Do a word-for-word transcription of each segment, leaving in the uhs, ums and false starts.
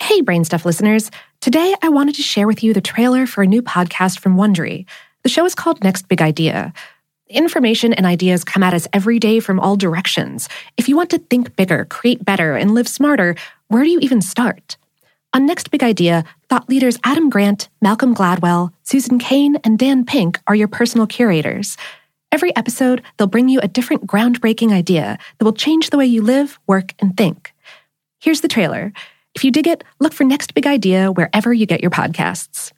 Hey, Brainstuff listeners. Today, I wanted to share with you the trailer for a new podcast from Wondery. The show is called Next Big Idea. Information and ideas come at us every day from all directions. If you want to think bigger, create better, and live smarter, where do you even start? On Next Big Idea, thought leaders Adam Grant, Malcolm Gladwell, Susan Cain, and Dan Pink are your personal curators. Every episode, they'll bring you a different groundbreaking idea that will change the way you live, work, and think. Here's the trailer. If you dig it, look for Next Big Idea wherever you get your podcasts.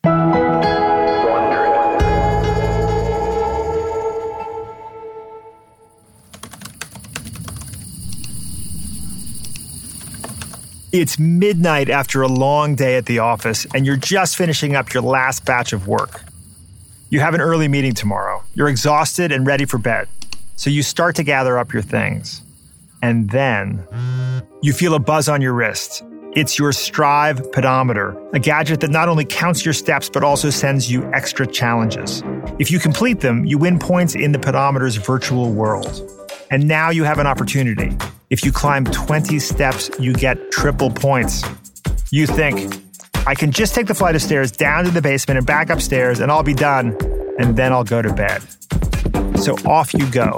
It's midnight after a long day at the office, and you're just finishing up your last batch of work. You have an early meeting tomorrow. You're exhausted and ready for bed. So you start to gather up your things. And then you feel a buzz on your wrist. It's your Strive pedometer, a gadget that not only counts your steps, but also sends you extra challenges. If you complete them, you win points in the pedometer's virtual world. And now you have an opportunity. If you climb twenty steps, you get triple points. You think, I can just take the flight of stairs down to the basement and back upstairs and I'll be done, and then I'll go to bed. So off you go.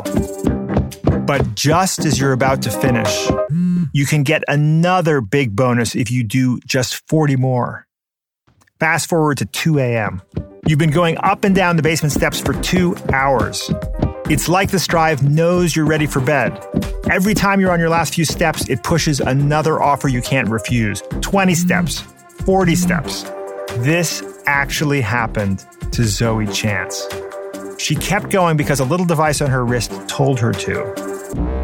But just as you're about to finish, you can get another big bonus if you do just forty more. Fast forward to two a.m. You've been going up and down the basement steps for two hours. It's like the Strive knows you're ready for bed. Every time you're on your last few steps, it pushes another offer you can't refuse. twenty steps, forty steps. This actually happened to Zoe Chance. She kept going because a little device on her wrist told her to.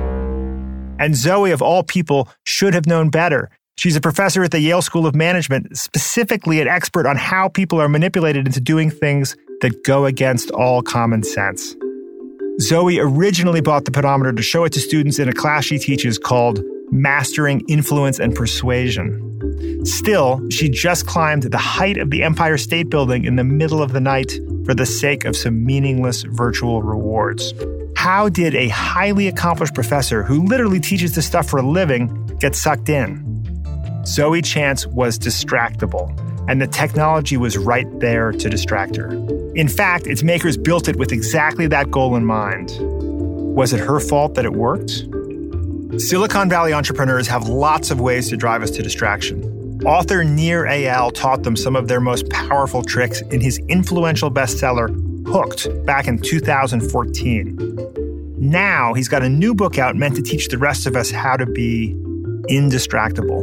And Zoe, of all people, should have known better. She's a professor at the Yale School of Management, specifically an expert on how people are manipulated into doing things that go against all common sense. Zoe originally bought the pedometer to show it to students in a class she teaches called Mastering Influence and Persuasion. Still, she just climbed the height of the Empire State Building in the middle of the night for the sake of some meaningless virtual rewards. How did a highly accomplished professor who literally teaches this stuff for a living get sucked in? Zoe Chance was distractible, and the technology was right there to distract her. In fact, its makers built it with exactly that goal in mind. Was it her fault that it worked? Silicon Valley entrepreneurs have lots of ways to drive us to distraction. Author Nir Eyal taught them some of their most powerful tricks in his influential bestseller, Hooked, back in two thousand fourteen. Now he's got a new book out meant to teach the rest of us how to be indistractable.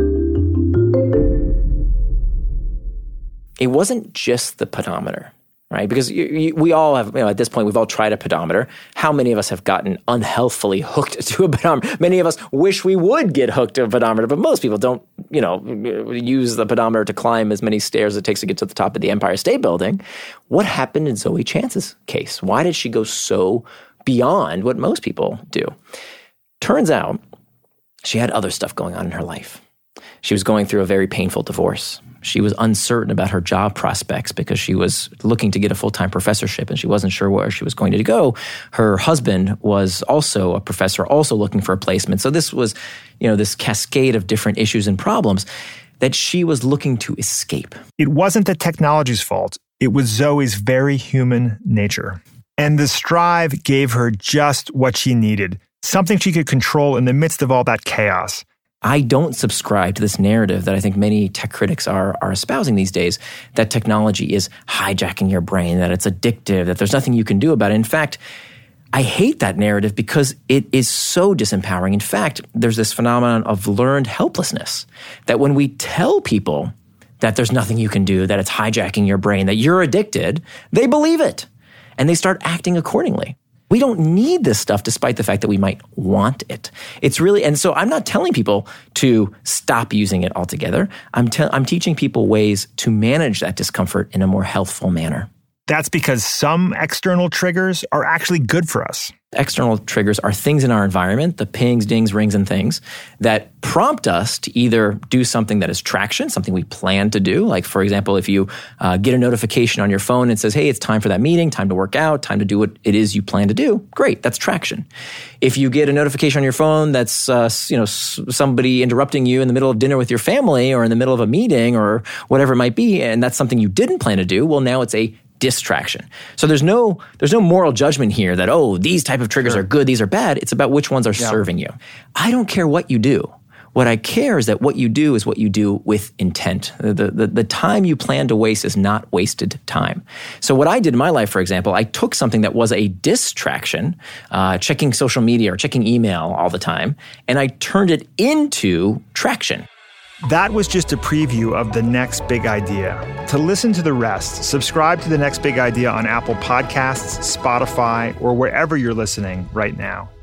It wasn't just the pedometer, right? Because you, you, we all have, you know, at this point, we've all tried a pedometer. How many of us have gotten unhealthfully hooked to a pedometer? Many of us wish we would get hooked to a pedometer, but most people don't, you know, use the pedometer to climb as many stairs it takes to get to the top of the Empire State Building. What happened in Zoe Chance's case? Why did she go so beyond what most people do? Turns out she had other stuff going on in her life. She was going through a very painful divorce. She was uncertain about her job prospects because she was looking to get a full-time professorship and she wasn't sure where she was going to go. Her husband was also a professor, also looking for a placement. So this was, you know, this cascade of different issues and problems that she was looking to escape. It wasn't the technology's fault. It was Zoe's very human nature. And the Strive gave her just what she needed, something she could control in the midst of all that chaos. I don't subscribe to this narrative that I think many tech critics are are espousing these days, that technology is hijacking your brain, that it's addictive, that there's nothing you can do about it. In fact, I hate that narrative because it is so disempowering. In fact, there's this phenomenon of learned helplessness, that when we tell people that there's nothing you can do, that it's hijacking your brain, that you're addicted, they believe it, and they start acting accordingly. We don't need this stuff despite the fact that we might want it. It's really, and so I'm not telling people to stop using it altogether. I'm, te- I'm teaching people ways to manage that discomfort in a more healthful manner. That's because some external triggers are actually good for us. External triggers are things in our environment, the pings, dings, rings, and things that prompt us to either do something that is traction, something we plan to do. Like, for example, if you uh, get a notification on your phone and says, hey, it's time for that meeting, time to work out, time to do what it is you plan to do, great, that's traction. If you get a notification on your phone that's uh, you know s- somebody interrupting you in the middle of dinner with your family or in the middle of a meeting or whatever it might be, and that's something you didn't plan to do, well, now it's a distraction. So there's no there's no moral judgment here that, oh, these type of triggers Sure. are good, these are bad. It's about which ones are Yeah. serving you. I don't care what you do. What I care is that what you do is what you do with intent. The, the, the time you plan to waste is not wasted time. So what I did in my life, for example, I took something that was a distraction, uh, checking social media or checking email all the time, and I turned it into traction. That was just a preview of The Next Big Idea. To listen to the rest, subscribe to The Next Big Idea on Apple Podcasts, Spotify, or wherever you're listening right now.